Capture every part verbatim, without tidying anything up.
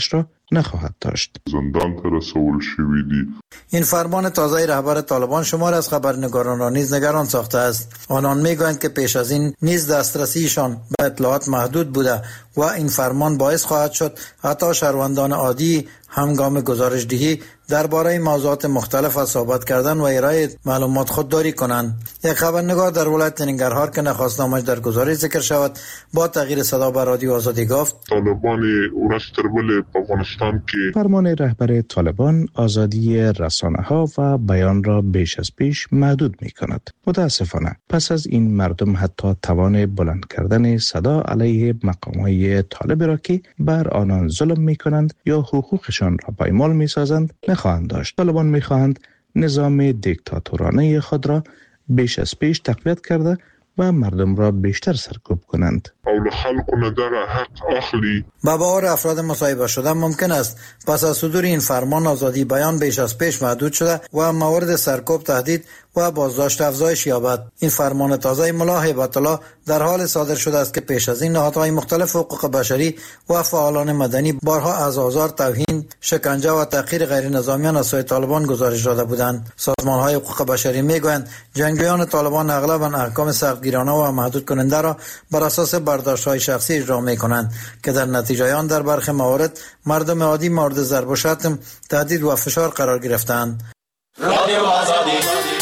را نخواهد داشت. زندان ترسول شویدی. این فرمان تازه رهبر طالبان شمار از خبرنگاران را نیز نگران ساخته است. آنان میگویند که پیش از این نیز دسترسیشان به اطلاعات محدود بوده و این فرمان باعث خواهد شد حتی شهروندان عادی هنگام گزارش‌دهی درباره موضوعات مختلف از صحبت کردن و ارائه معلومات خودداری کنند. یک خبرنگار در ولایت ننگرهار که نخواست نامش در گزارش ذکر شود با تغییر صدا به رادیو آزادی گفت طالبان ورستربل افغانستان که فرمان رهبر طالبان آزادی رسانه‌ها و بیان را بیش از پیش محدود می‌کند. متاسفانه پس از این مردم حتی توان بلند کردن صدا علیه مقام‌های طالب را که بر آنان ظلم می‌کنند یا حقوقشان را پایمال می‌سازند نخواهند داشت. طالبان می‌خواهند نظام دیکتاتورانه خود را بیش از پیش تقویت کرده و مردم را بیشتر سرکوب کنند. اول خلق نداره حق اخلی. با باور افراد مصاحبه شده ممکن است پس از صدور این فرمان آزادی بیان بیش از پیش محدود شده و موارد سرکوب، تهدید و بازداشت افزایش یابد. این فرمان تازه ملا هیبت الله در حال صادر شده است که پیش از این نهادهای مختلف حقوق بشری و فعالان مدنی بارها از آزار، توهین، شکنجه و تحقیر غیر نظامیان از سوی طالبان گزارش داده بودند. سازمان‌های حقوق بشری میگویند جنگجویان طالبان اغلباً احکام سختگیرانه و محدود کننده را بر اساس برداشت‌های شخصی اجرا می‌کنند که در نتیجه آن در برخی موارد مردم عادی مورد ضرب و شتم، تهدید و فشار قرار گرفتند. رادیو آزادی.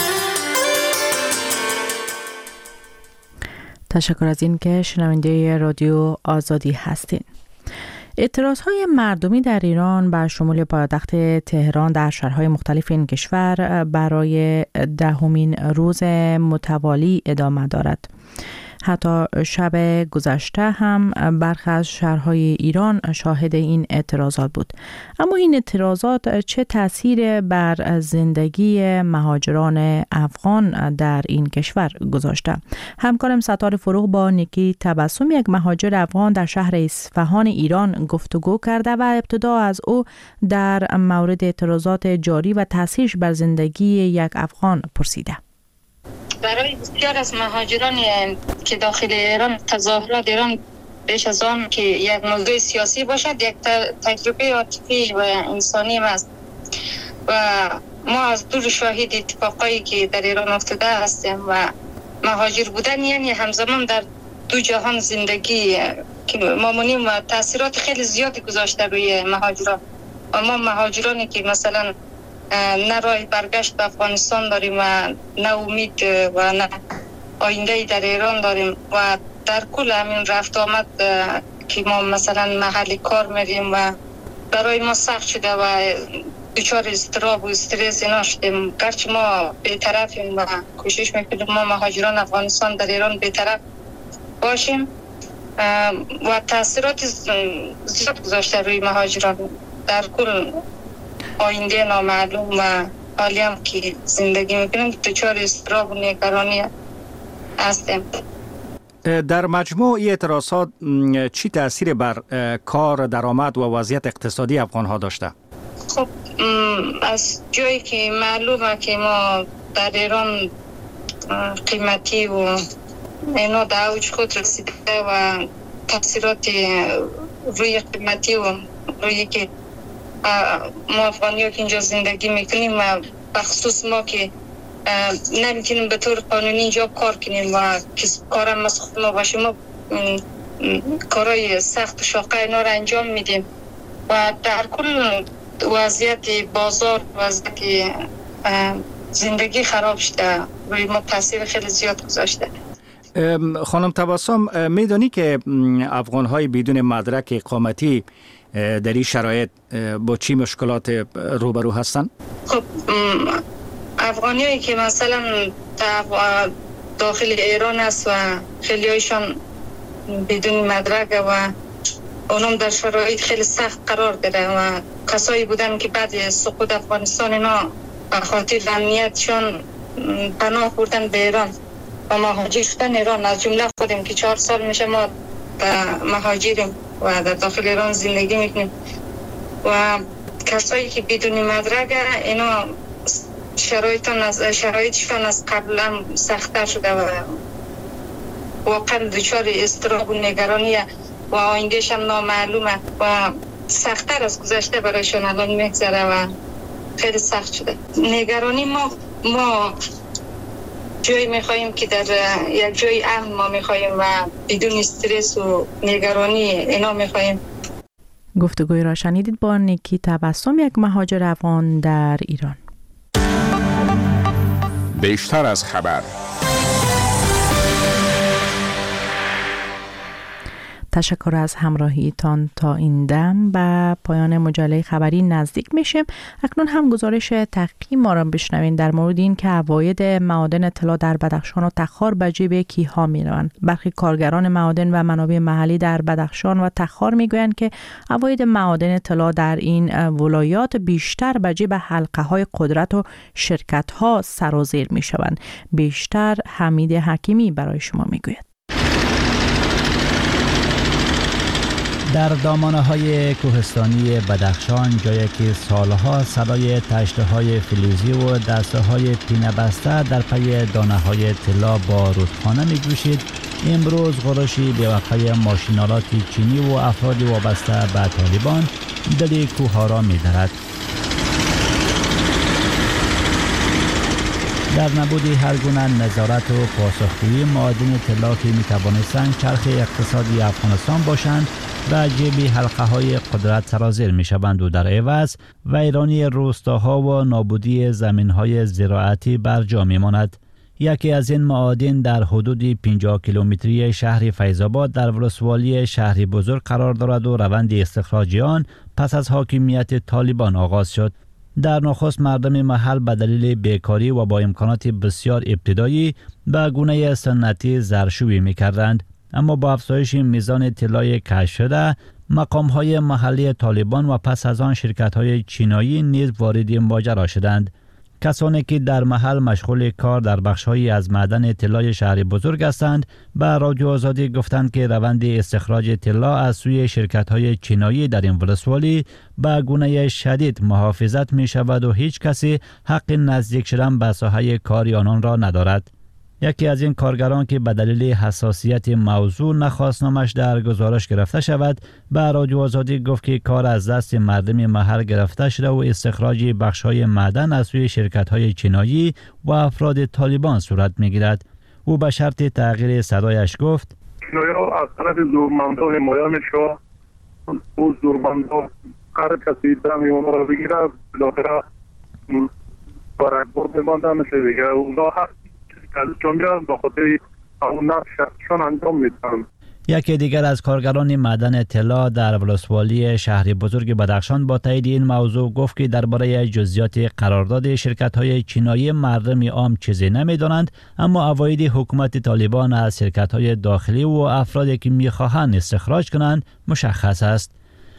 تشکر از این که شنونده رادیو آزادی هستید. اعتراضهای مردمی در ایران بر شمول پایتخت تهران در شهرهای مختلف این کشور برای دهمین روز متوالی ادامه دارد. حتی شب گذشته هم برخی از شهرهای ایران شاهد این اعتراضات بود. اما این اعتراضات چه تأثیر بر زندگی مهاجران افغان در این کشور گذاشته؟ همکارم ستار فروغ با نیکی تبسم، یک مهاجر افغان در شهر اصفهان ایران گفتگو کرده و ابتدا از او در مورد اعتراضات جاری و تأثیرش بر زندگی یک افغان پرسیده. برای بسیار از مهاجران که داخل ایران تظاهرات ایران بیش از آن که یک موضوع سیاسی باشد یک تجربه عاطفی و انسانی است و ما از دور شاهد اتفاقایی که در ایران افتاده هستیم و مهاجر بودن یعنی همزمان در دو جهان زندگی که ما مونیم و تاثیرات خیلی زیادی گذاشته روی مهاجران و ما مهاجرانی که مثلا نه راه برگشت به افغانستان داریم و نه امید و نه آینده در ایران داریم و در کل همین رفت آمد که ما مثلا محل کار میریم و برای ما سخت شده و دچار اضطراب و استرس اینا شدیم. گرچه ما بی‌طرفیم و کوشش میکنیم ما مهاجران افغانستان در ایران بی‌طرف باشیم و تاثیرات زیاد گذاشته روی مهاجران در کل آینده نامعلوم و حالی هم که زندگی میکنیم دچار اضطراب و نگرانی هستیم. در مجموع این اعتراضات چی تأثیر بر کار، درآمد و وضعیت اقتصادی افغان ها داشته؟ خب از جایی که معلومه که ما در ایران قیمتی و اینا در اوج خود رسیده و تاثیرات روی قیمتی و روی که ما افغانی ها که اینجا زندگی میکنیم و بخصوص ما که نمیتونیم به طور قانونی اینجا کار کنیم و کارم از خود ما باشیم ما کارهای سخت و شاقه اینا رو انجام میدیم و در کل وضعیت بازار وضعیت زندگی خراب شده روی ما تاثیر خیلی زیاد گذاشته. خانم تبسم، میدونی که افغان های بدون مدرک اقامتی در این شرایط با چی مشکلات روبرو هستن؟ خب افغانی هایی که مثلا داخل ایران است و خیلی هایشان بدون مدرک و اونم در شرایط خیلی سخت قرار داره و کسایی بودن که بعد سقوط افغانستان اینا به خاطر امنیتشان پناه بردن به ایران و مهاجر شدن ایران. از جمله خودم که چهار سال میشه ما مهاجریم و در داخل ایران زندگی میکنیم و کسایی که بدون مدرک اینا شرایطشان از شرایطشان از قبل هم سخت‌تر شده و واقعا دچار اضطراب و نگرانی و آیندهش هم نامعلومه و سخت‌تر از گذشته برایشان الان میگذره و خیلی سخت شده. نگرانی ما ما جایی میخواییم که در یک جای امن ما میخواییم و بدون استرس و نگرانی اینا میخواییم. گفتگوی را شنیدید با نیکی تبسم، یک مهاجر افغان در ایران. بیشتر از خبر. تشکر از همراهیتان. تا این دم به پایان مجله خبری نزدیک میشیم. اکنون هم گزارش تحقیقی ما را بشنوین در مورد این که عواید معادن طلا در بدخشان و تخار به جیب کیها میروند. برخی کارگران معادن و منابع محلی در بدخشان و تخار میگویند که عواید معادن طلا در این ولایات بیشتر به جیب حلقه های قدرت و شرکت ها سرازیر میشوند. بیشتر حمید حکیمی برای شما میگوید. در دامانه‌های کوهستانی بدخشان، جایی که سالها صدای تشته‌های فلزی و دسته‌های پینه بسته در پی دانه‌های طلا با رودخانه می‌جوشید، امروز غرشی بی‌وقفه ماشین‌آلات چینی و افراد وابسته به طالبان دل کوه‌ها را می‌درد. در نبود هر گونه نظارت و پاسخگویی، معادن طلا که می‌توانستند چرخ اقتصادی افغانستان باشند و جیب حلقه های قدرت سرازیر می شوند و در عوض ویرانی روستاها و نابودی زمین های زراعتی بر جا می ماند. یکی از این معادن در حدود پنجاه کیلومتری شهر فیض‌آباد در ولسوالی شهری بزرگ قرار دارد و روند استخراج آن پس از حاکمیت طالبان آغاز شد. در نخست مردم محل به دلیل بیکاری و با امکانات بسیار ابتدایی به گونه سنتی زرشویی می کردند. اما با افزایش میزان طلای کشف شده، مقام‌های محلی طالبان و پس از آن شرکت‌های چینایی نیز وارد ماجرا شدند. کسانی که در محل مشغول کار در بخش‌هایی از معدن طلای شهر بزرگ هستند، به رادیو آزادی گفتند که روند استخراج طلا از سوی شرکت‌های چینایی در این ولسوالی به گونه شدید محافظت می‌شود و هیچ کسی حق نزدیک شدن به ساحه کار آنان را ندارد. یکی از این کارگران که به دلیل حساسیت موضوع نخواست نامش در گزارش گرفته شود، به رادیو آزادی گفت که کار از دست مردم محل گرفته شده و استخراج بخش‌های معدن از سوی شرکت‌های چینایی و افراد طالبان صورت می‌گیرد. او به شرط تغییر صدایش گفت: چینایی‌ها از طرف زورمندا حمایه می‌شوند. او زورمندا هر کسی دمی اونها را بگیره بالاخره برکبر بمانده میشه دیگه. اونها هست یکی دیگر از کارگران معدن طلا در ولسوالی شهر بزرگ بدخشان با تایید این موضوع گفت که درباره جزئیات قرارداد شرکت‌های چینایی مردم عام چیزی نمی‌دانند، اما عواید حکومت طالبان از شرکت‌های داخلی و افرادی که می‌خواهند استخراج کنند مشخص است.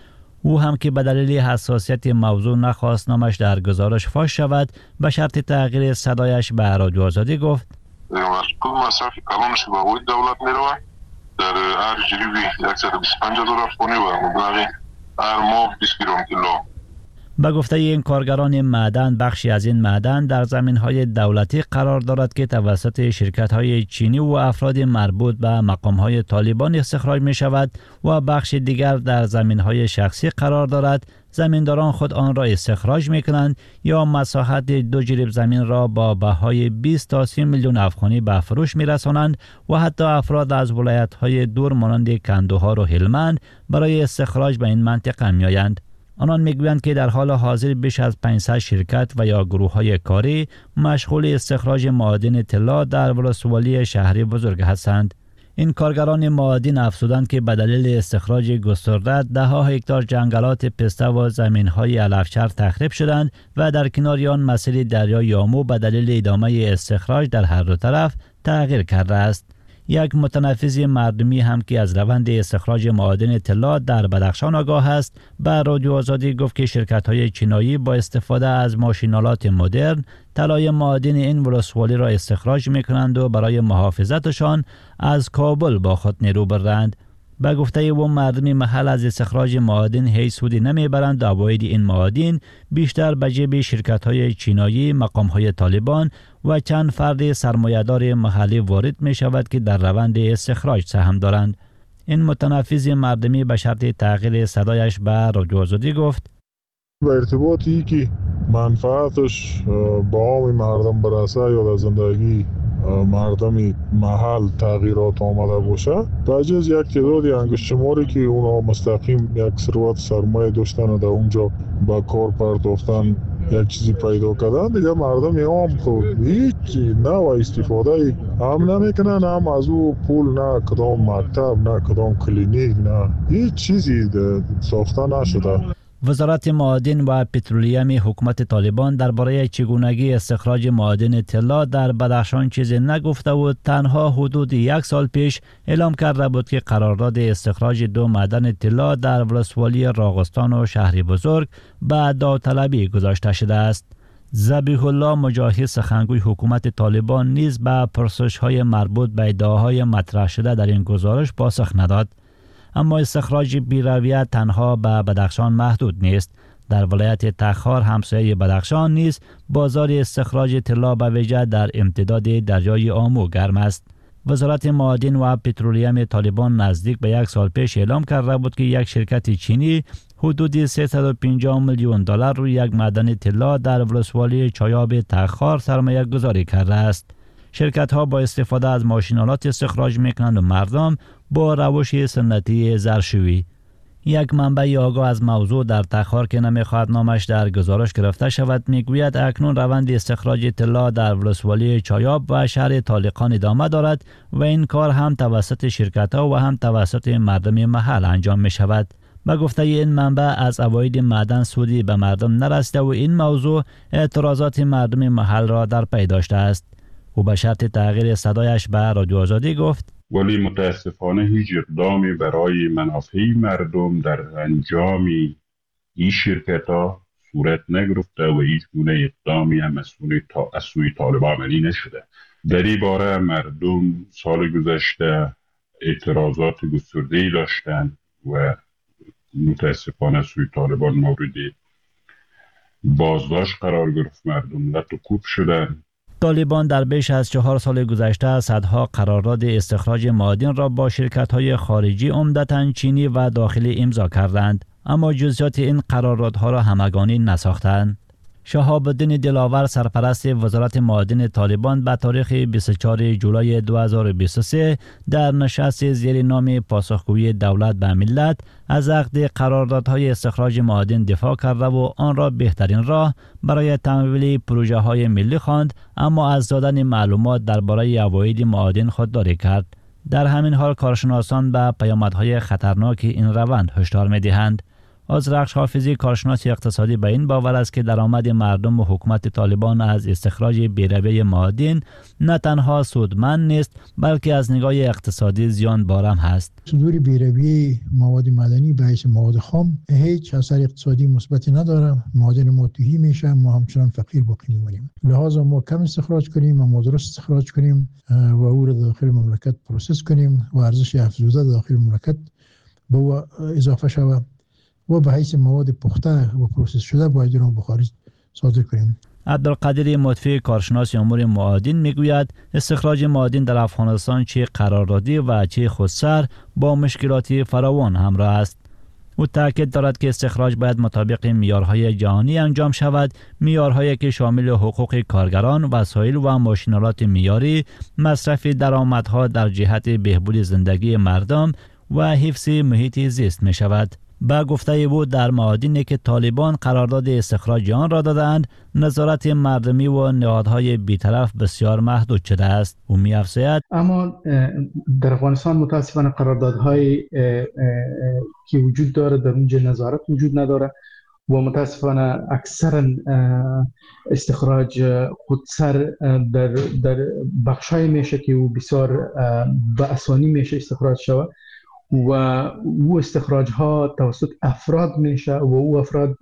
او هم که به دلیل حساسیت موضوع نخواست نامش در گزارش فاش شود، به شرط تغییر صدایش به رادیو آزادی گفت: مسئول مصرف کلانش به عواید دولت میروه در هر جریبی صد و بیست و پنج دلار افغانی و مبلغ هر ماه بیست گرم طلا. به گفته این کارگران معدن، بخشی از این معدن در زمین‌های دولتی قرار دارد که توسط شرکت‌های چینی و افراد مربوط به مقام‌های طالبان استخراج می‌شود و بخش دیگر در زمین‌های شخصی قرار دارد. زمینداران خود آن را استخراج می‌کنند یا مساحت دو جریب زمین را با بهای بیست تا سی میلیون افغانی به فروش می‌رسانند و حتی افراد از ولایت‌های دور مانند کندوها و هلمند برای استخراج به این منطقه می‌آیند. آنان میگویند که در حال حاضر بیش از پانصد شرکت و یا گروه‌های کاری مشغول استخراج معادن طلا در ولسوالی شهری بزرگ هستند. این کارگران معادن افزودند که به دلیل استخراج گسترده ده ها هکتار جنگلات پسته و زمین‌های علفچر تخریب شدند و در کنار آن مسیر دریای یامو به دلیل ادامه استخراج در هر دو طرف تغییر کرده است. یک متنفذ مردمی هم که از روند استخراج معادن طلا در بدخشان آگاه است، به رادیو آزادی گفت که شرکت‌های چینایی با استفاده از ماشین‌آلات مدرن طلای معادن این ولسوالی را استخراج می‌کنند و برای محافظتشان از کابل با خود نیرو برند. به گفته او مردم محل از استخراج معادن هیچ سودی نمیبرند و عواید این معادن بیشتر به جیب شرکت‌های چینایی، مقام‌های طالبان و چند فرد سرمایه‌دار محلی وارد می شود که در روند استخراج سهم دارند. این متنفذ مردمی به شرط تغییر صدایش به رادیو آزادی گفت: به ارتباطی که منفعتش با عام مردم برسه یا در زندگی مردم محل تغییرات آمده باشه، بجز یک تعدادی انگشت شماری که اونا مستقیم یک ثروت سرمایه داشتن و در اونجا با کار پرداختن یک چیزی پیدا کردن، دیگه مردم عام خود هیچ نوع استفاده هم نمیکنن، هم از او پول نه کدام مکتب نه کدام کلینیک نه هیچ چیزی ساخته نشده. وزارت معادن و پترولیم حکومت طالبان درباره چگونگی استخراج معادن طلا در بدخشان چیزی نگفته و تنها حدود یک سال پیش اعلام کرده بود که قرارداد استخراج دو معدن طلا در ولسوالی راغستان و شهر بزرگ به داوطلبی گذاشته شده است. ذبیح الله مجاهد سخنگوی حکومت طالبان نیز به پرسش‌های مربوط به ادعاهای مطرح شده در این گزارش پاسخ نداد. اما استخراج بی‌رویه تنها به بدخشان محدود نیست. در ولایت تخار همسایه بدخشان نیز بازار استخراج طلا به ویژه در امتداد دریای آمو گرم است. وزارت معادن و پترولیم طالبان نزدیک به یک سال پیش اعلام کرده بود که یک شرکت چینی حدود سیصد و پنجاه میلیون دلار روی یک معدن طلا در ولسوالی چایاب تخار سرمایه گذاری کرده است. شرکت ها با استفاده از ماشینالات استخراج میکنند و مردم با روش سنتی ظرفشویی. یک منبع آگاه از موضوع در تخار که نمیخواهد نامش در گزارش گرفته شود میگوید اکنون روند استخراج طلا در ولسوالی چایاب و شهر طالقان ادامه دارد و این کار هم توسط شرکت ها و هم توسط مردم محل انجام می شود. به گفته این منبع از عواید معدن سودی به مردم نرسیده و این موضوع اعتراضات مردم محل را در پی داشته است. او به شرط تغییر صدایش به رادیو آزادی گفت: ولی متاسفانه هیچ اقدامی برای منافع مردم در انجام این شرکت ها صورت نگرفته و هیچ گونه اقدامی هم از سوی طالبان عملی نشده. در این باره مردم سال گذشته اعتراضات گسترده‌ای داشتند و متاسفانه سوی طالبان مورد بازداشت قرار گرفت، مردم لط و کوب شدند. طالبان در بیش از چهار سال گذشته صدها قرارداد استخراج معادن را با شرکت‌های خارجی عمدتاً چینی و داخلی امضا کردند، اما جزئیات این قراردادها را همگانی نساختند. شهاب الدین دلاور سرپرست وزارت معادن طالبان به تاریخ بیست و چهارم جولای دو هزار و بیست و سه در نشست زیر نام پاسخگویی دولت به ملت از عقد قراردادهای استخراج معادن دفاع کرده و آن را بهترین راه برای تمویل پروژه های ملی خواند، اما از دادن معلومات درباره عواید معادن خودداری کرد. در همین حال کارشناسان به پیامدهای خطرناک این روند هشدار می‌دهند. آذرخش حافظی کارشناس اقتصادی به این باور است که درآمد مردم و حکومت طالبان از استخراج بی‌رویه معادن نه تنها سودمند نیست بلکه از نگاه اقتصادی زیان بارم هست. صدور بی‌رویه مواد معدنی به حیث مواد خام هیچ اثر اقتصادی مثبتی نداره. معادن ما تهی میشه، ما همچنان فقیر باقی میمونیم. لحاظا ما کم استخراج کنیم، ما درست استخراج کنیم و او را داخل مملکت پروسس کنیم و ارزش افزوده داخل مملکت به او اضافه شود و به حیث مواد پخته و پروسس شده باید را به خارج صادر کنیم. عبدالقادر مطفی کارشناس امور معادن میگوید استخراج معادن در افغانستان چه قراردادی و چه خودسر با مشکلات فراوان همراه است. او تاکید دارد که استخراج باید مطابق معیارهای جهانی انجام شود، معیارهایی که شامل حقوق کارگران، وسایل و ماشینالات معیاری، مصرف درآمدها در جهت بهبود زندگی مردم و حفظ محیط زیست می شود. با گفته بود در معادنی که طالبان قرارداد استخراج آن را دادند، نظارت مردمی و نهادهای بیطرف بسیار محدود شده است. او می‌افزاید اما در افغانستان متاسفانه قراردادهای که وجود داره در اونجا نظارت وجود نداره و متاسفانه اکثرا استخراج خودسر در در بخشای میشه که او بسیار به آسانی میشه استخراج شود و او استخراج ها توسط افراد میشه و او افراد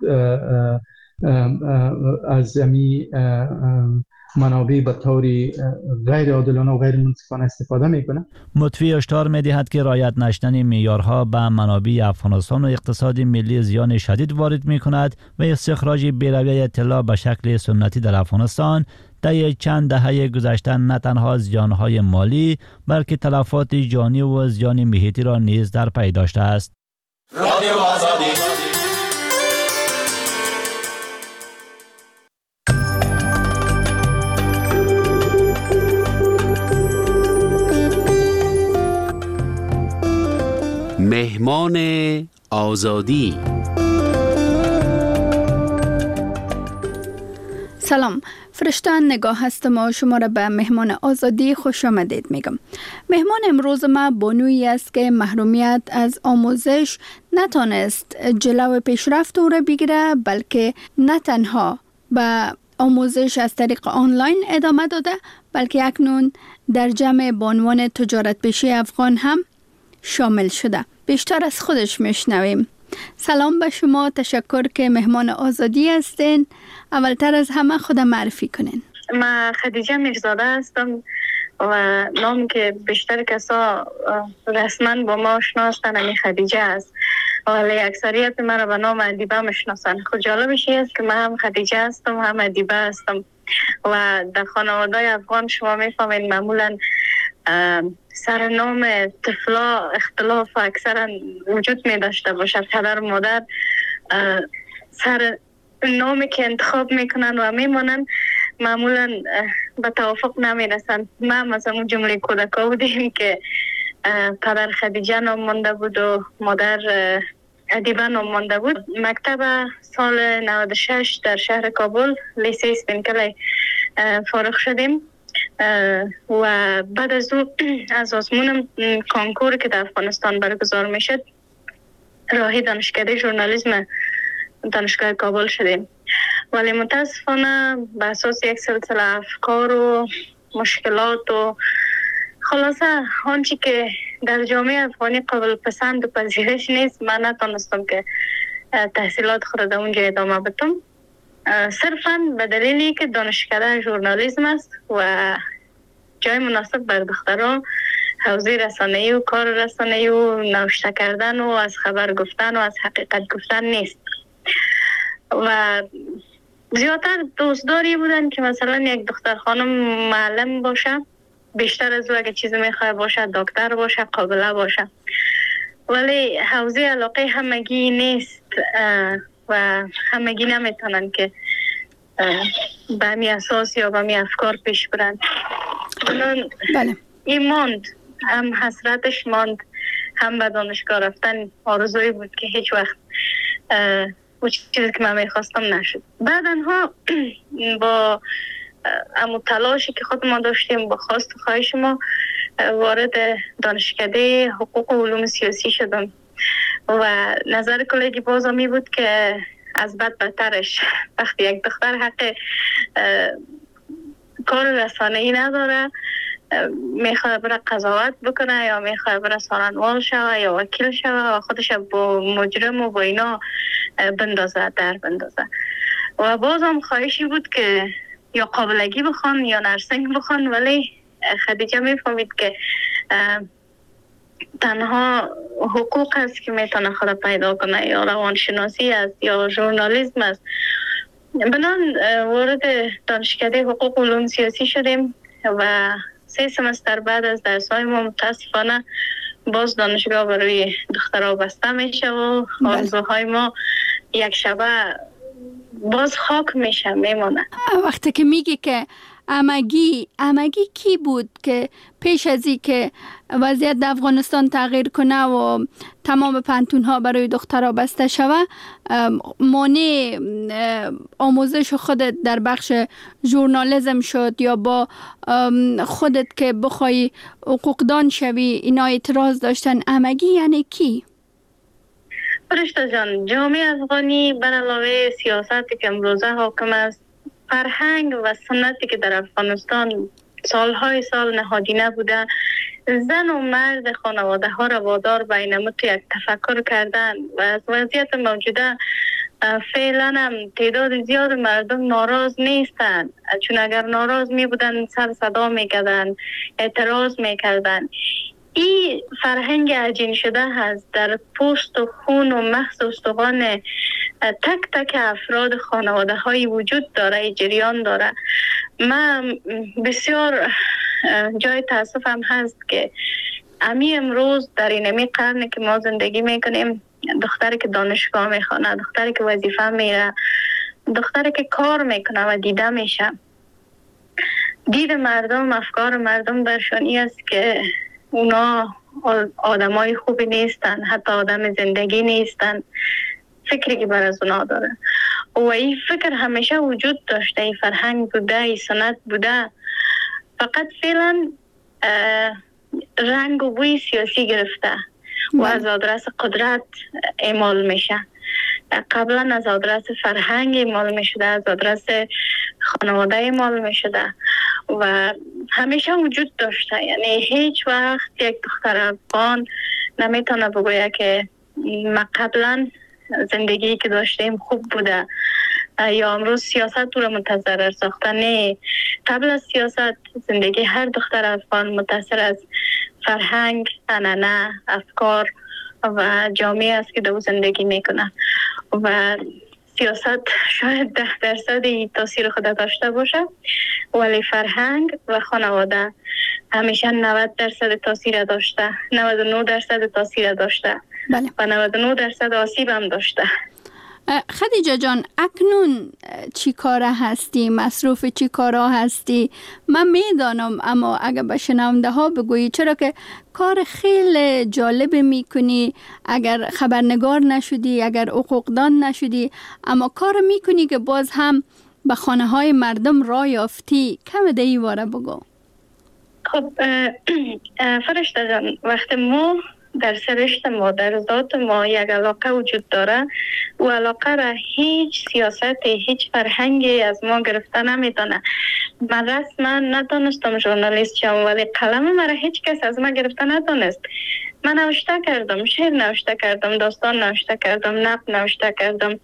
از امی منابع به طور غیر عادلانه و غیر منصفانه استفاده میکنه. مطفی هشدار میدهد که رعایت نشدن معیارها به منابع افغانستان و اقتصاد ملی زیان شدید وارد میکند و استخراج بی‌رویه طلا به شکل سنتی در افغانستان طی چند دهه گذشته نه تنها زیانهای مالی بلکه تلفات جانی و زیان محیطی را نیز در پی داشته است. رادیو آزادی مهمان آزادی. سلام، فرشته نگاه هستم و شما را به مهمان آزادی خوش آمدید میگم. مهمان امروز ما بانویی است که محرومیت از آموزش نتانست جلو پیشرفت او را بگیره، بلکه نه تنها به آموزش از طریق آنلاین ادامه داده، بلکه اکنون در جمع بانوان تجارت پیشه افغان هم شامل شده. بیشتر از خودش میشنویم. سلام به شما، تشکر که مهمان آزادی هستین. اولتر از همه خودم معرفی کنین. من خدیجه میرزاده هستم و نام که بیشتر کسا رسما با ما آشنا هستن امی خدیجه است، ولی اکثریت من را به نام ادیبه میشناسن. خود جالبش است که من هم خدیجه هستم هم ادیبه هستم و در خانواده افغان شما میفهمین معمولا سرنام طفلا اختلاف اکثرا وجود می داشته باشد. پدر و مادر سر نامی که انتخاب میکنن و میمونن معمولا به توافق نمی رسن. ما مثلا اون جمله کودکا بودیم که پدر خدیجه نام مانده بود و مادر ادیبه نام مانده بود. مکتب سال نود و شش در شهر کابل لیسه اسپینکلی فارغ شدیم و بعد از او از آزمون کانکور که در افغانستان برگزار میشد راهی دانشکده ژورنالیسم دانشگاه کابل شدیم، ولی متاسفانه به اساس یک سلسله افکار و مشکلات و خلاصه آنچه که در جامعه افغانی قابل پسند و پذیرش نیست، من نتونستم که تحصیلات خود در اونجا ادامه بدم، صرفاً به دلیلی که دانشکده ژورنالیسم است و جای مناسب بر دختران حوزه رسانه‌ای و کار رسانه‌ای و نوشته کردن و از خبر گفتن و از حقیقت گفتن نیست. و زیادتر دوستداری بودن که مثلا یک دختر خانم معلم باشه، بیشتر از او اگه چیزی میخواه باشه دکتر باشه، قابله باشه، ولی حوزه علاقه همگی نیست و همگی نمیتونن که به همی اساس یا به همی افکار پیش برن. بله. این ماند، هم حسرتش ماند، هم به دانشگاه رفتن آرزوی بود که هیچ وقت اون چیزی که من میخواستم نشد. بعدنها با امو تلاشی که خود ما داشتیم با خواست و خواهش ما وارد دانشکده حقوق و علوم سیاسی شدم و نظر کلیگی بازا می بود که از بد بدترش وقتی یک دختر حق کار رسانه‌ای نداره، میخواد بره قضاوت بکنه یا میخواد بره سارنوال شوه یا وکیل شوه و خودش با مجرم و با اینا بندازه در بندازه. و باز هم خواهشی بود که یا قابلگی بخوان یا نرسنگ بخوان، ولی خدیجه میفهمید که تنها حقوق است که میتونه خود پیدا کنه، یا روانشناسی است یا ژورنالیسم است. بنان وارد دانشکده حقوق و علوم سیاسی شدیم و سه سمستر بعد از درس‌های ما متاسفانه باز دانشگاه برای دخترها بسته میشه و آرزوهای ما یک شبه باز خاک میشه میمونه. وقتی که میگی که امگی امگی کی بود که پیش از این که وضعیت در افغانستان تغییر کنه و تمام پانتون ها برای دخترها بسته شوه، مانع آموزش خودت در بخش ژورنالیسم شد یا با خودت که بخوای حقوقدان شوی اینا اعتراض داشتن؟ امگی یعنی کی؟ فرشته جان، جامعه افغانی بر علاوه سیاستی که امروزه حاکم است، فرهنگ و سنتی که در افغانستان سالهای سال نهادینه بوده، زن و مرد خانواده ها را وادار به این نمط یک تفکر کردن و از وضعیت موجوده فعلا هم تعداد زیاد مردم ناراض نیستند، چون اگر ناراض می بودن سر صدا می کردن، اعتراض می کردن. این فرهنگ عجین شده هست در پوست و خون و مغز و استخوان تک تک افراد خانواده های وجود داره، جریان داره. من بسیار جای تاسفم هست که امی امروز در این امی قرن که ما زندگی میکنیم، دختری که دانشگاه میخونه، دختری که وظیفه میره، دختری که کار میکنه و دیده میشه، دید مردم، افکار مردم برشان این است که اونا آدمای خوبی نیستن، حتی آدم زندگی نیستن، فکری که بر از اونا داره. و این فکر همیشه وجود داشته، این فرهنگ بوده، این سنت بوده، فقط فعلا رنگ و بوی سیاسی گرفته و از آدرس قدرت اعمال میشه. قبلا از آدرس فرهنگ اعمال میشده، از آدرس خانواده اعمال میشده و همیشه وجود داشته. یعنی هیچ وقت یک دختر افغان نمیتونه بگویه که ما قبلا زندگی که داشتیم خوب بوده یا امروز سیاست تو رو متضرر ساخته. نه، قبل از سیاست زندگی هر دختر افغان متاثر از فرهنگ، عنعنه، افکار و جامعه است که دو زندگی میکنه و سیاست شاید ده درصد تاثیر خود داشته باشه، ولی فرهنگ و خانواده همیشه نود درصد تاثیر داشته، نود و نه درصد تاثیر داشته. بله. و نود و نه درصد آسیب هم داشته. خدیجه جان، اکنون چی کاره هستی؟ مصروف چی کارا هستی؟ من میدانم، اما اگر به شنونده ها بگویی، چرا که کار خیلی جالب میکنی، اگر خبرنگار نشدی، اگر حقوقدان نشدی، اما کار میکنی که باز هم به خانه های مردم راه یافتی. کم دیگه واره بگو. خب فرشته جان، وقتی ما در سرشت ما، در ذات ما یک علاقه وجود داره، و علاقه را هیچ سیاست، هیچ فرهنگی از ما گرفته نمیتونه. من رسما نتونستم ژورنالیست شم، ولی قلم مرا هیچ کس از ما گرفته نتونست. من نوشته کردم، شعر نوشته کردم، داستان نوشته کردم، نقد نوشته کردم،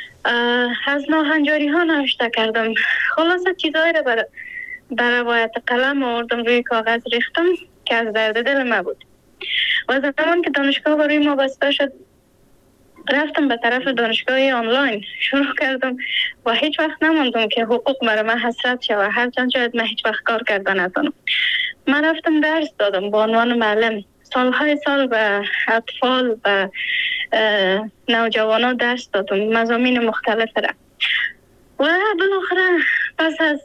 از ناهنجاری ها نوشته کردم. خلاصه چیزایی را بر بر روایت قلم آوردم، روی کاغذ ریختم که از درد دل ما بود. و زمان که دانشگاه برای ما بسته شد، رفتم به طرف دانشگاه آنلاین، شروع کردم و هیچ وقت نماندم که حقوق برای من حسرت شد. هرچند شاید من هیچ وقت کار کرده نتونم. من رفتم درس دادم به عنوان معلم، سالهای سال به اطفال و نوجوانان درس دادم، مضامین مختلف را. و بالاخره پس از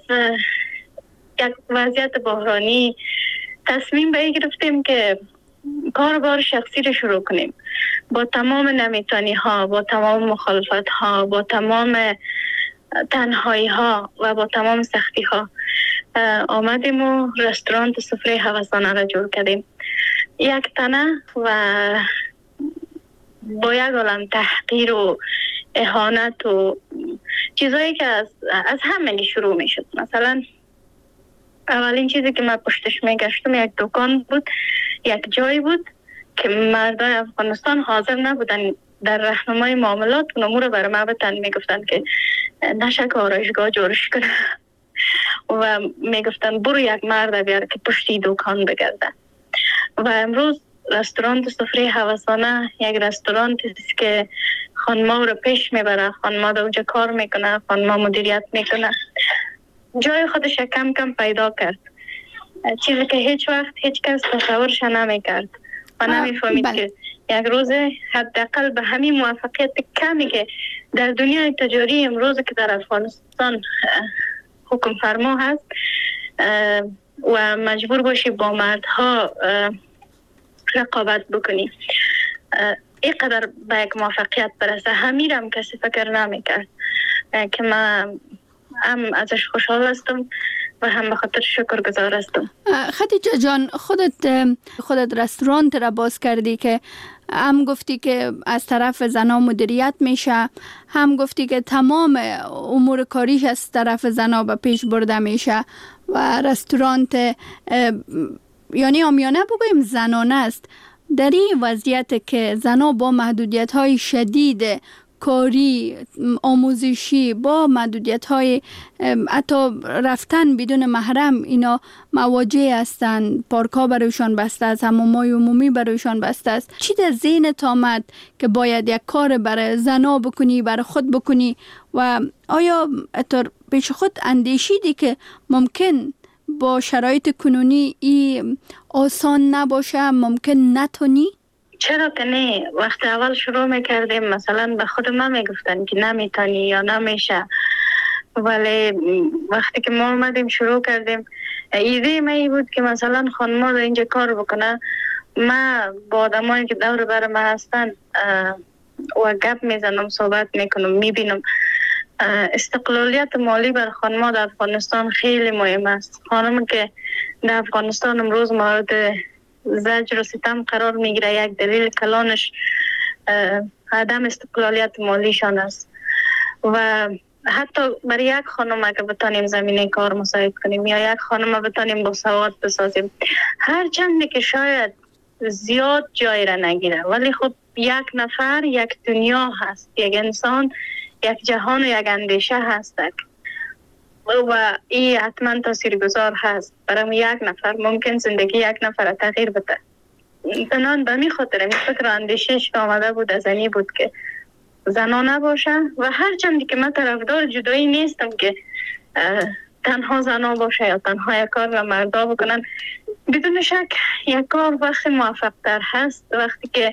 یک وضعیت بحرانی تصمیم به این گرفتیم که کاربار شخصی رو شروع کنیم. با تمام نمیتانی ها، با تمام مخالفت ها، با تمام تنهایی ها و با تمام سختی ها آمدیم و رستوران سفره هوسانه را جور کردیم. یک تنه و با یک عالم تحقیر و اهانت و چیزایی که از, از همه شروع می شد. مثلا اولین چیزی که من پشتش می گشتم یک دکان بود، یک جایی بود که مردای افغانستان حاضر نبودن در راهنمای معاملات و نمور برای ما بتن، می گفتن که نشه که آرایشگاه جورش کنه و می گفتن برو یک مرد بیار که پشتی دکان بگرده. و امروز رستوران سفره هوسانه یک رستوران است که خانما رو پیش میبره، خانما در اونجا کار میکنه، خانما مدیریت میکنه، جای خودش کم کم پیدا کرد، چیزی که هیچ وقت هیچ کس تصورش نمیکرد و نمیفهمید که یک روز حداقل به همین موفقیت کمی که در دنیای تجاری امروز که در افغانستان حکم فرما هست و مجبور باشی با مردها رقابت بکنی، اینقدر به یک موفقیت برسه، همیرم کسی فکر نمیکرد که من هم ازش خوشحال هستم و هم به خاطر شکر گزار هستم. خدیجه جان، خودت خودت رستوران را باز کردی که هم گفتی که از طرف زنا مدیریت میشه، هم گفتی که تمام امور کاریش از طرف زنا به پیش برده میشه و رستورانت یعنی آمیانه بگویم زنانه است. در این وضعیت که زنا با محدودیت های شدید کاری، آموزشی با محدودیت های حتی رفتن بدون محرم اینا مواجه هستند. پارک ها برایشان بسته است، حمام های عمومی برایشان بسته است. چی در ذهنت آمد که باید یک کار برای زنا بکنی، برای خود بکنی و آیا اتر پیش خود اندیشیدی که ممکن با شرایط کنونی ای آسان نباشه، ممکن نتونی؟ چرا که نه؟ وقت اول شروع میکردیم مثلا به خود ما میگفتن که نمیتونی یا نمیشه، ولی وقتی که ما اومدیم شروع کردیم ایده ما ای بود که مثلا خانم در اینجا کار بکنه. ما با آدمایی که دور بر ما هستن و گپ میزنم، صحبت میکنم، میبینم استقلالیت مالی بر خانم در افغانستان خیلی مهم است. خانم که در افغانستان امروز مورد زجر و ستم قرار میگیره، یک دلیل کلانش عدم استقلالیت مالیشان است. و حتی برای یک خانم اگه بتانیم زمینه کار مساعد کنیم یا یک خانم بتانیم با سواد بسازیم، هر چندی که شاید زیاد جای را نگیره، ولی خب یک نفر یک دنیا هست، یک انسان یک جهان و یک اندیشه هست و این حتما تاثیرگذار هست. برای یک نفر ممکن زندگی یک نفر تغییر بده. تنان به می خاطر این فکر اندیشش آمده بود از اینی بود که زنا نباشه و هر چندی که من طرفدار جدایی نیستم که تنها زنا باشه یا تنها یک کار را مردا بکنن. بدون شک یک کار وقتی موفق تر هست وقتی که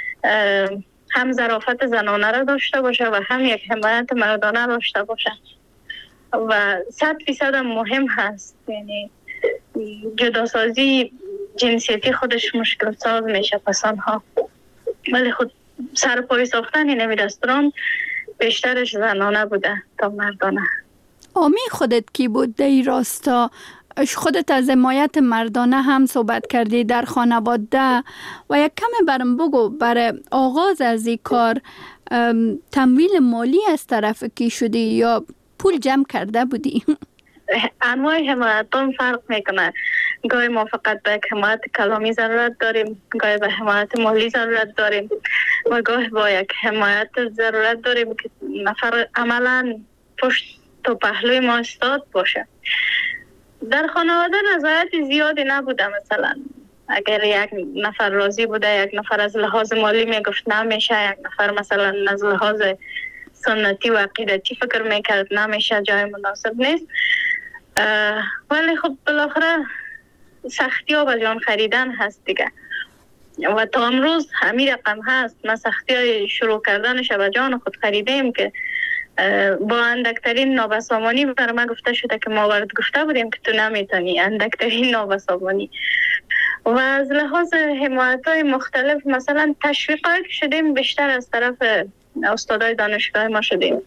هم ظرافت زنانه را داشته باشه و هم یک حمایت مردانه داشته باشه و صد فیصد مهم هست. یعنی جداسازی جنسیتی خودش مشکل ساز میشه پسانها، ولی خود سر پای ساختن این دستوران بیشترش زنانه بوده تا مردانه. آمی خودت کی بود در این راستا؟ خودت از حمایت مردانه هم صحبت کردی در خانواده و یک کم برم بگو برای آغاز از این کار تمویل مالی از طرف کی شدی یا پول جمع کرده بودی؟ انواع حمایتان فرق میکنه. گاهی ما فقط به حمایت کلامی ضرورت داریم، گاهی به حمایت مالی ضرورت داریم و گاهی با یک حمایت ضرورت داریم که نفر عملا پشت و پهلوی ما استاد باشه. در خانواده رضایت زیادی نبوده. مثلا اگر یک نفر راضی بوده، یک نفر از لحاظ مالی میگفت نمیشه، یک نفر مثلا از لحاظ سنتی و عقیدتی فکر میکرد نمیشه، جای مناسب نیست. ولی خب بالاخره سختی ها به جان خریدن هست دیگه و تا امروز همین رقم هست. ما سختی های شروع کردنش به جان خود خریدیم که با اندکترین نابسامانی بر ما گفته شده که ما برات گفته بودیم که تو نمیتونی، اندکترین نابسامانی. و از لحاظ حمایت های مختلف مثلا تشویق هایی که شدیم بیشتر از طرف استادای دانشگاه ما شدیم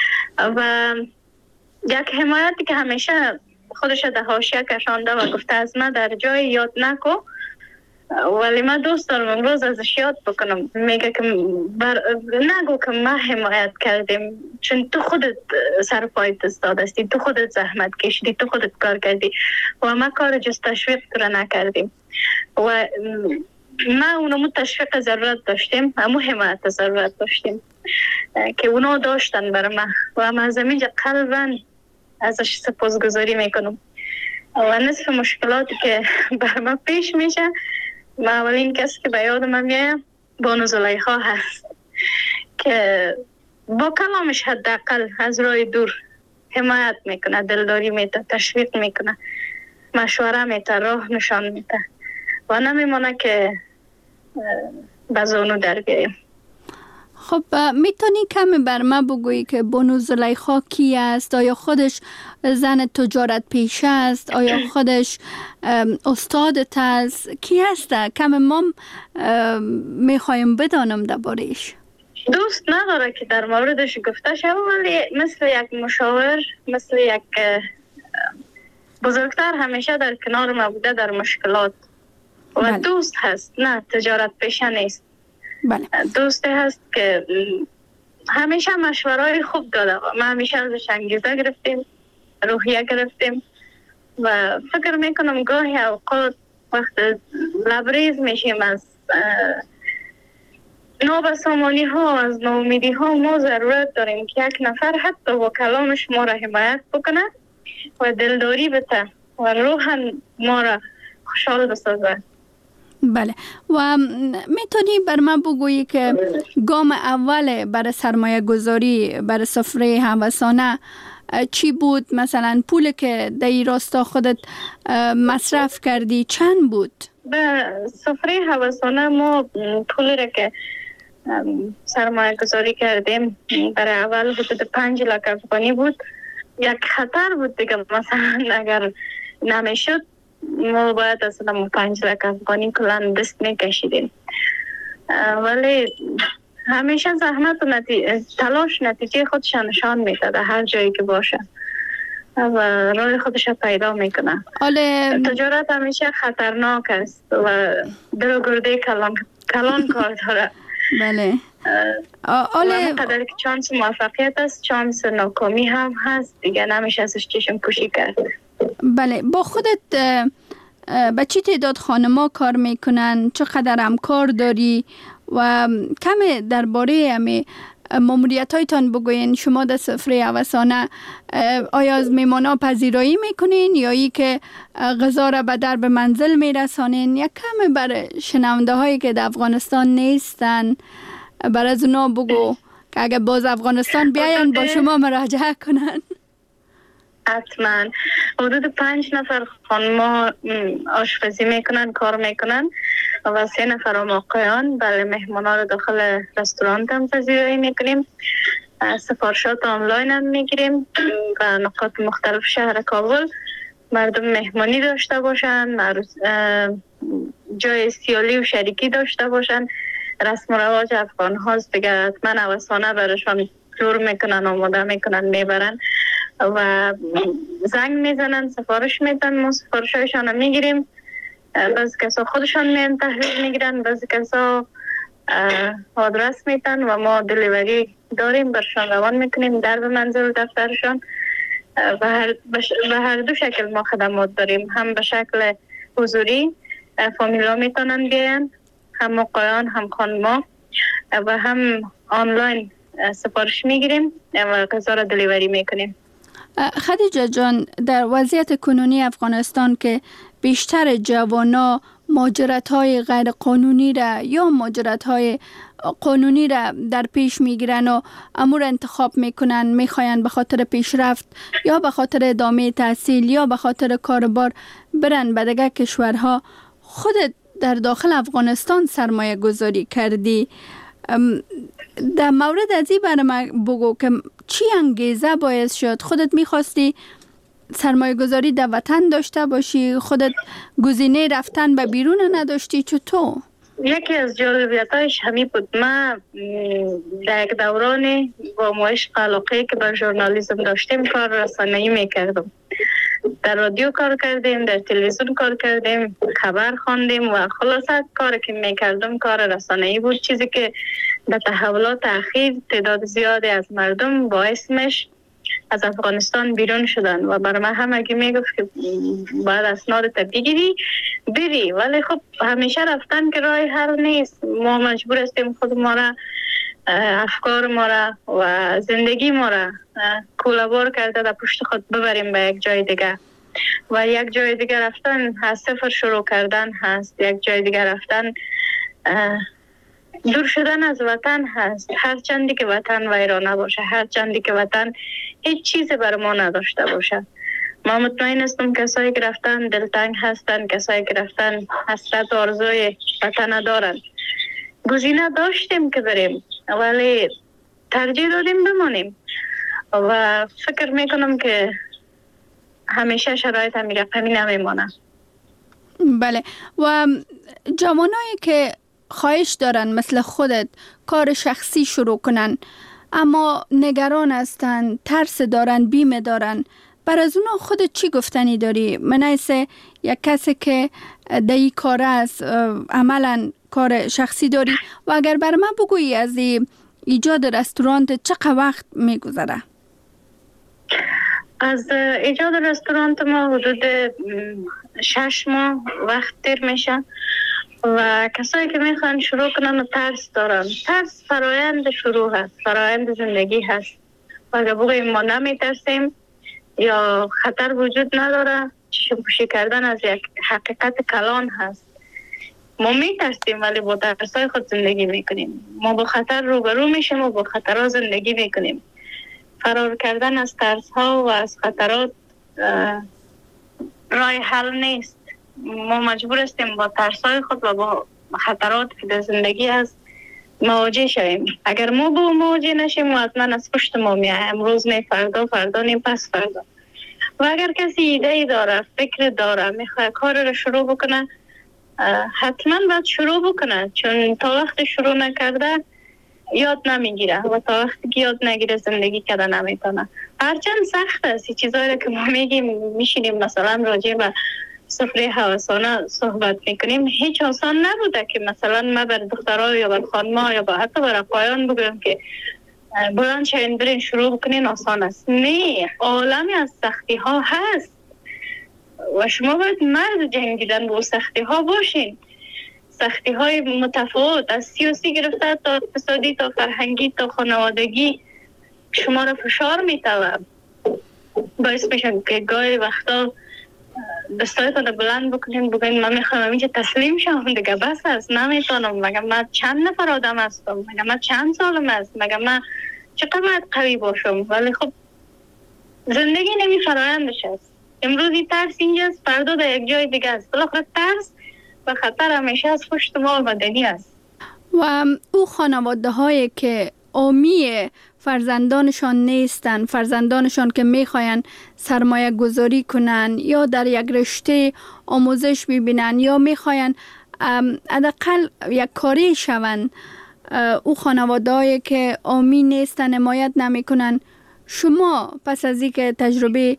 و یک حمایتی که همیشه خودش در حاشیه کشانده و گفته از من در جای یاد نکو، ولی من دوست دارم امروز ازش یاد بکنم. میگه که بر... نگو که ما حمایت کردیم، چون تو خودت سر پایت استاد هستی، تو خودت زحمت کشیدی، تو خودت کار کردی و ما کار جز تشویق تو نکردیم و ما اونمو تشویق ضرورت داشتیم، همو حمایت ضرورت داشتیم که اونا داشتن برای ما و ما از اینجا قلباً ازش سپاسگزاری میکنم. و نصف مشکلاتی که برای ما پیش میشه، ما اولین کسی که به یاد من میاد بانو زلیخا هست که با کلامش حداقل از راه دور حمایت میکنه، دلداری میده، تشویق میکنه، مشوره میده، راه نشان میده و نمیمونه که بزانو در بیاییم. خب میتونی کمی بر ما بگویی که بانو زلیخا کی است؟ آیا خودش زن تجارت پیشه است؟ آیا خودش استادت است؟ کی است؟ کمی ما میخوایم بدانم درباره‌اش. دوست نداره که در موردش گفته شد، ولی مثل یک مشاور، مثل یک بزرگتر همیشه در کنار ما بوده در مشکلات و بله. دوست هست، نه تجارت پیشه نیست. بله. دوستی هست که همیشه مشورهای خوب داده. ما همیشه ازش انگیزه گرفتیم، روحیه گرفتیم و فکر میکنم گاهی اوقات وقت لبریز میشیم از نابسامانی ها از ناامیدی ها ما ضرورت داریم که یک نفر حتی با کلامش ما را حمایت بکنه و دلداری بده و روحاً ما را خوشحال بسازه. بله و میتونی بر من بگویی که گام اول برای سرمایه گذاری برای سفره هوسانه چی بود؟ مثلا پول که در این راستا خودت مصرف کردی چند بود؟ به سفره هوسانه ما پولی را که سرمایه گذاری کردیم برای اول حدود پنج لک افغانی بود. یک خطر بود دیگه، مثلا اگر نمیشد ما باید اصلا پنج لک افغانی کلان دست میکشیدیم، ولی همیشه زحمت و نتیجه تلاش نتیجه خودش نشان میده در هر جایی که باشه و راه خودش پیدا میکنه. تجارت همیشه خطرناک است و دل و گرده کلان کلان کار داره. بله. آله قدر که چانس موفقیت است چانس ناکامی هم هست دیگه، نمیشه ازش چشم پوشی کرد. بله. با خودت به چی تعداد خانما کار میکنن؟ چقدر همکار داری؟ و کم درباره همه ماموریت هایتان بگوین. شما در سفره هوسانه آیا از میمانا پذیرایی میکنین یا ای که غذا را به درب منزل میرسانین؟ یک کم بر شنونده هایی که در افغانستان نیستن بر از اونا بگو که اگر باز افغانستان بیاین با شما مراجعه کنن. حتما حدود پنج نفر خانما آشپزی میکنن، کار میکنن و سه نفر هم آقایان. بله، مهمانا رو داخل رستوران هم پذیرایی میکنیم، سفارشات آنلاین هم میگیریم و نقاط مختلف شهر کابل مردم مهمانی داشته باشن، جای سیالی و شریکی داشته باشن. رسم و رواج افغان هاست دیگه، حتما هوسانه برشان جور میکنن، آماده میکنن، میبرن و زنگ میزنن، سفارش میدن، ما سفارش هایشان هم میگیریم. بعضی کسا خودشان میان تحویل میگیرن، بعضی کسا آدرس میدن و ما دلیوری داریم برشان روان میکنیم در به منزل دفترشان. و هر, بش... به هر دو شکل ما خدمات داریم، هم به شکل حضوری فامیلا میتونن بیان، هم آقایان هم خانما، و هم آنلاین سفارش میگیریم و غذا را دلیوری میکنیم. خدیجه جان، در وضعیت کنونی افغانستان که بیشتر جوانا مهاجرت‌های غیر قانونی را یا مهاجرت‌های قانونی را در پیش میگیرن و امور انتخاب میکنن، میخواین به خاطر پیشرفت یا به خاطر ادامه تحصیل یا به خاطر کاربار برن به دیگر کشورها، خودت در داخل افغانستان سرمایه گذاری کردی. در مورد از این برای من بگو که چی انگیزه باعث شد خودت میخواستی سرمایه گذاری در وطن داشته باشی، خودت گزینه رفتن به بیرون نداشتی؟ چطور؟ یکی از جالبیتایش همین بود. من در یک دورانی با مویش علاقه که به ژورنالیسم داشتیم کار رسانه‌ای میکردم. در رادیو کار کردیم، در تلویزیون کار کردیم، خبر خواندیم و خلاصه کاری که میکردم کار رسانه‌ای بود، چیزی که به تحولات اخیر تعداد زیادی از مردم باعث میشه از افغانستان بیرون شدن و برای من همگی میگفت که باید اسنادت بگیری بری، ولی خب همیشه رفتن که راه حل نیست. ما مجبور هستیم خود ما را، افکار ما را و زندگی ما را کولابور کرده در پشت خود ببریم به یک جای دیگه و یک جای دیگه رفتن از صفر شروع کردن هست، یک جای دیگه رفتن دور شدن از وطن هست. هر چندی که وطن ویرانه باشه، هر چندی که وطن هیچ چیزی بر ما نداشته باشه. ما مطمئن هستم کسایی که رفتن دلتنگ هستن، کسایی که رفتن حسرت و آرزوی وطن دارن. گزینه داشتیم که بریم ولی ترجیح دادیم بمانیم و فکر میکنم که همیشه شرایط همین رقمی نمیمانه. بله. و جوانایی که خواهش دارن مثل خودت کار شخصی شروع کنن اما نگران هستن، ترس دارن، بیمه دارن، بر از اونا خودت چی گفتنی داری؟ من ایسه یک کسی که در این کار است، عملا کار شخصی داری و اگر بر من بگویی از ایجاد رستورانت چقدر وقت میگذره؟ از ایجاد رستورانت ما حدود شش ماه وقت دیر میشه و کسایی که میخوان شروع کنن و ترس دارن. ترس فرایند شروع هست، فرایند زندگی هست و اگر بگوییم ما نمیترسیم یا خطر وجود نداره، چشم پوشی کردن از یک حقیقت کلان هست. ما میترسیم ولی با ترسای خود زندگی میکنیم. ما با خطر روبرو میشیم و با خطرها زندگی میکنیم. فرار کردن از ترس ها و از خطرات راه حل نیست. ما مجبور هستیم با ترسای خود و با خطرات که در زندگی هست مواجه شویم. اگر ما با مواجه نشیم و حتما از پشت ما میاد، امروز نه، فردا، فردا نه، پس فردا. و اگر کسی ایده ای داره، فکر داره، میخواد کار رو شروع بکنه، حتما باید شروع بکنه، چون تا وقت شروع نکرده یاد نمیگیره و تا وقتی که یاد نگیره زندگی کرده نمیتونه. هرچند سخت است این چیزایی که ما میگیم، میشینیم مثلا راجع به سفره هوسانه صحبت میکنیم، هیچ آسان نبوده که مثلا ما بر دخترها یا بر خانم‌ها یا با حتی بر آقایان بگویم که بلند شوین برین شروع بکنین آسان است. نه، عالمی از سختی ها هست و شما باید مرد جنگیدن با سختی ها باشین. سختی های متفاوت از سیاسی گرفته تا اقتصادی تا فرهنگی تا خانوادگی شما را فشار میتوه، باعث میشن که گاهی وقتا دستایتان بلند بکنین بگوین من میخوام اینجا تسلیم شم دیگه، بس است، نمیتونم، مگه من چند نفر آدم هستم، مگه من چند سالم است، مگه من چقدر باید قوی باشم. ولی خب زندگی نمی فرایندش است. امروزی ترس اینجاست، فردا در یک جای دیگه است. بالاخره ترس و خطر همیشه از پشت ما آمدنی است. و او خانواده هایی که آمی فرزندانشان نیستن، فرزندانشان که میخواین سرمایه گذاری کنن یا در یک رشته آموزش ببینن یا میخواین حداقل یک کاری شون، او خانواده هایی که آمی نیستن، حمایت نمیکنن، شما پس از اینکه تجربه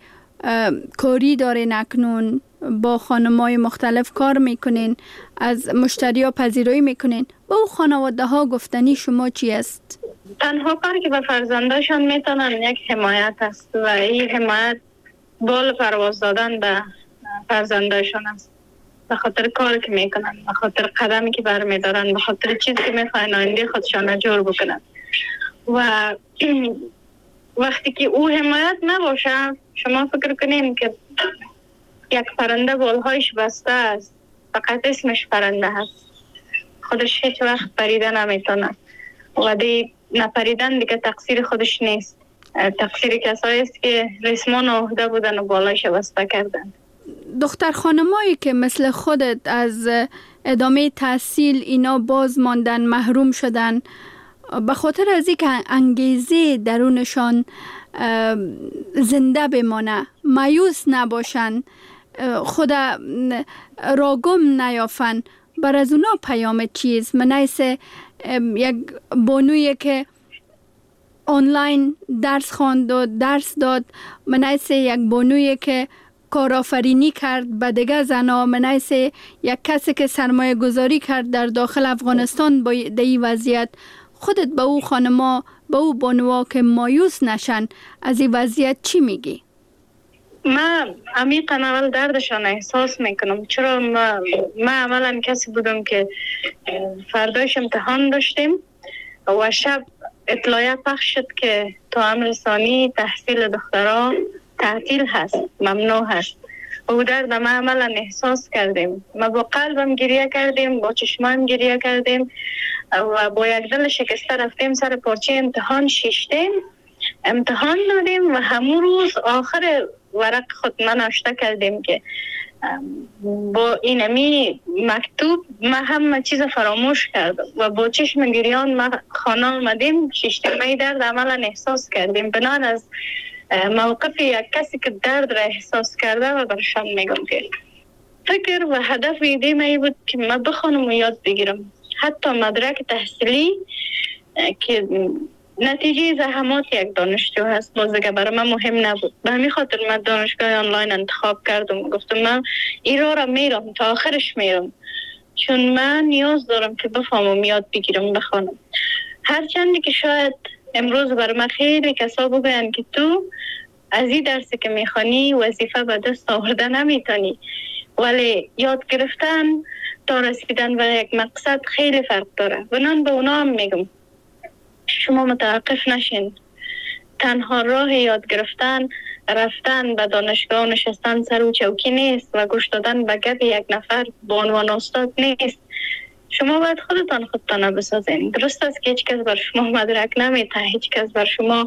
کاری دارین، اکنون با خانم‌های مختلف کار میکنین، از مشتری ها پذیرایی میکنین، با او خانواده ها گفتنی شما چی است؟ تنها کاری که به فرزنداشان میتونن یک حمایت است و این حمایت بال پرواز دادن به فرزنداشان است، به خاطر کاری که میکنن، به خاطر قدمی که برمیدارن، به خاطر چیزی که میخواین آینده خودشان جور بکنن. و وقتی که او حمایت نباشه، شما فکر کنین که یک پرنده بالهایش بسته است، فقط اسمش پرنده هست، خودش هیچ وقت پریده نمیتونه و دی نپریدن دیگه تقصیر خودش نیست، تقصیر کسایی است که ریسمان عهده بودن و بالایش بسته کردن. دختر خانمایی که مثل خودت از ادامه تحصیل اینا باز ماندن، محروم شدن، به خاطر از اینکه انگیزه درونشان زنده بمانه، مایوس نباشن، خود را گم نیافن، بر از اونا پیام چیز؟ منیس یک بانویی که آنلاین درس خواند و درس داد، منیس یک بانویی که کارآفرینی کرد به دیگه زنا، منیس یک کسی که سرمایه گذاری کرد در داخل افغانستان با دی وضعیت، خودت به او خانما، به او بانوها که مایوس نشن از این وضعیت چی میگی؟ من عمیقا اول دردشان احساس میکنم، چرا ما, ما عملا کسی بودم که فردایش امتحان داشتیم و شب اطلاعیه پخش شد که تا امر ثانی تحصیل دختران تعطیل هست، ممنوع هست. و درد ما عملا احساس کردیم، ما با قلبم گریه کردیم، با چشمم گریه کردیم و با یک دل شکسته رفتیم سر پارچه امتحان شیشتیم، امتحان دادیم و همون روز آخر ورق خود من آشته کردیم که با اینمی مکتوب ما همه چیز فراموش کردم و با چشم گریان ما خانه آمدیم. شیشتیمه درد عملا احساس کردیم بنان از موقف یک کسی که درد را احساس کرده و برشان میگم که فکر و هدف ایده من بود که من بخوانم و یاد بگیرم. حتی مدرک تحصیلی که نتیجه زحمات یک دانشجو هست باز دیگه برای من مهم نبود، به همین خاطر من دانشگاه آنلاین انتخاب کردم، گفتم من این راه را میرم تا آخرش میرم، چون من نیاز دارم که بفهمم، یاد بگیرم، بخوانم. هرچندی که شاید امروز برای من خیلی کسا بگوین که تو از این درسی که میخوانی وظیفه به دست آورده نمیتونی، ولی یاد گرفتن تا رسیدن به یک مقصد خیلی فرق داره. بنان به اونا هم میگم شما متوقف نشین. تنها راه یاد گرفتن رفتن به دانشگاه نشستن سر و چوکی نیست و گوش دادن به گپ یک نفر به عنوان استاد نیست. شما باید خودتان خودتان بسازین. درست است که هیچ کس بر شما مدرک نمیته، هیچ کس بر شما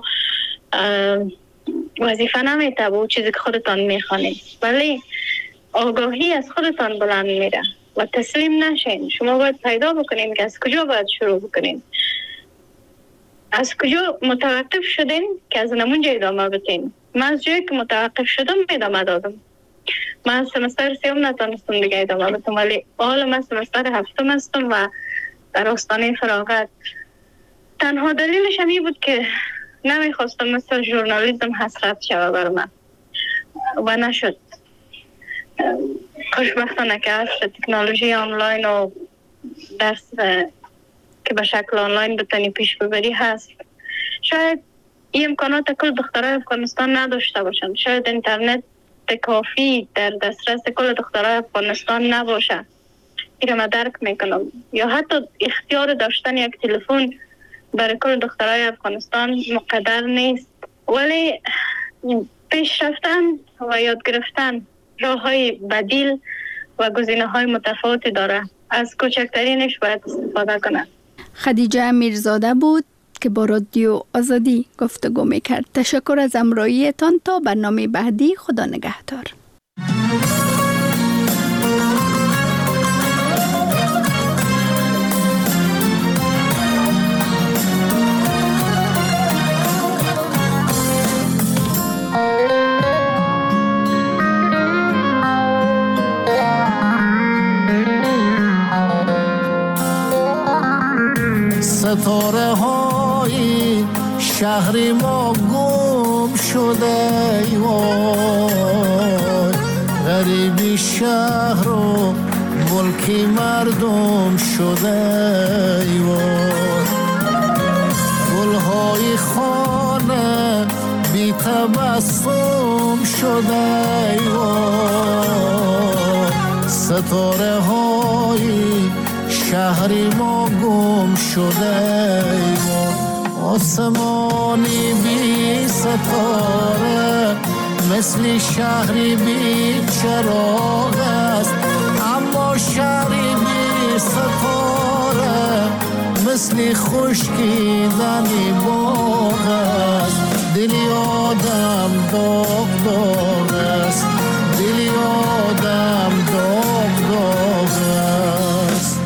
وظیفه نمیته با چیزی که خودتان میخوانید، ولی آگاهی از خودتان بلند میره و تسلیم نشین. شما باید پیدا بکنین که از کجا باید شروع بکنین، از کجا متوقف شدین که از نمونجا ادامه بدین. من از جایی که متوقف شدم ادامه دادم. من سمستر سیوم نتونستم دیگه ادامه بدم، ولی حالا من سمستر هفتم هستم و در آستانه فراغت. تنها دلیلش همی بود که نمیخواستم مثل ژورنالیسم حسرت شوه بر من و نشد. خوشبختانه که هست تکنولوژی آنلاین و درس که به شکل آنلاین بتونی پیش ببری هست. شاید این امکانات کل دخترای افغانستان نداشته باشن، شاید اینترنت کافی در دسترس کل دخترای افغانستان نباشه، این رو من درک میکنم، یا حتی اختیار داشتن یک تلفن برای کل دخترای افغانستان مقدر نیست، ولی پیش رفتن و یاد گرفتن راه های بدیل و گزینه های متفاوتی داره. از کوچکترینش باید استفاده کنن. خدیجه میرزاده بود که با رادیو آزادی گفتگو میکرد. تشکر از همراهیتان. تا برنامه بعدی، خدا نگهدار. ستاره های شهر ما گم شده وای، غریبی شهر و ملکی مردم شده وای، گلهای خانه بی تبسم شده وای، ستاره های شهری ما گم شده، آسمانی بی ستاره مثل شهری بی چراغ است، اما شهری بی ستاره مثل خشکیدنی باغ است. دلی آدم داغ داغ است، دلی آدم داغ داغ است.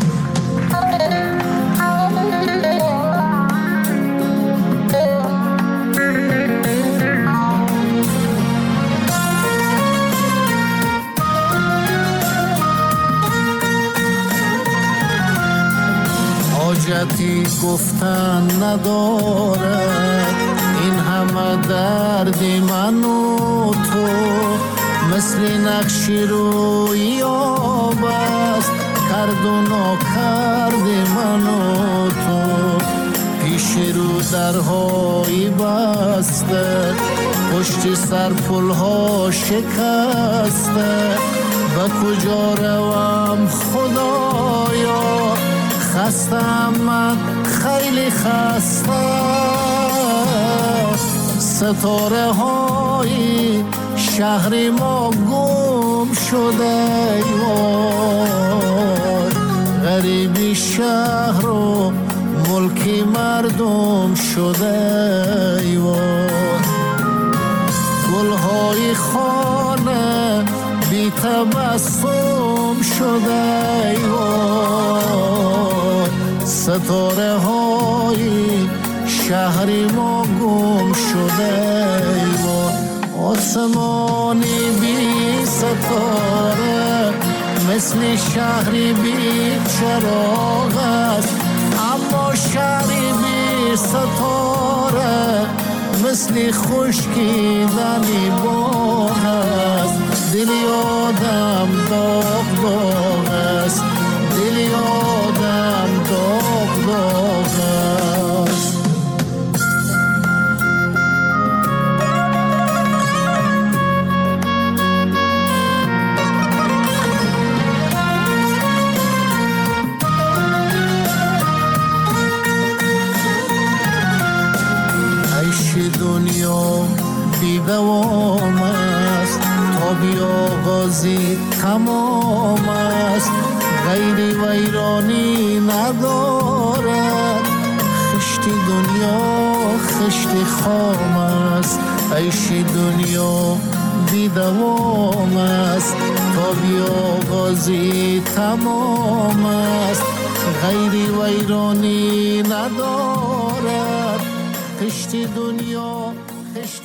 حاجتی گفتن ندارد این همه دردی من و تو، مثل نقشی روی آب است کرد و ناکرد من و تو، پیش رو درهایی بسته پشت سر پلها شکسته، به کجا روم خدایا خستم من خیلی خسته. ستاره های شهر ما گم شده وای، غریبی شهر و ملکی مردم شده وای، گلهای خانه بی تبسم شده وای، ستاره های شهری ما گم شده وای، آسمانی بی ستاره مثل شهری بی چراغ است، اما شهری بی ستاره مثل خشکیدنی باغ است. دلی آدم داغ داغ است، دلی آدم داغ داغ است. بی دوام است، تا بیاغازی تمام است، غیر ویرانی ندارد. خشت دنیا خشت خام است، عیش دنیا بی دوام است، تا بیاغازی تمام است، غیر ویرانی ندارد. خشت دنیا خشت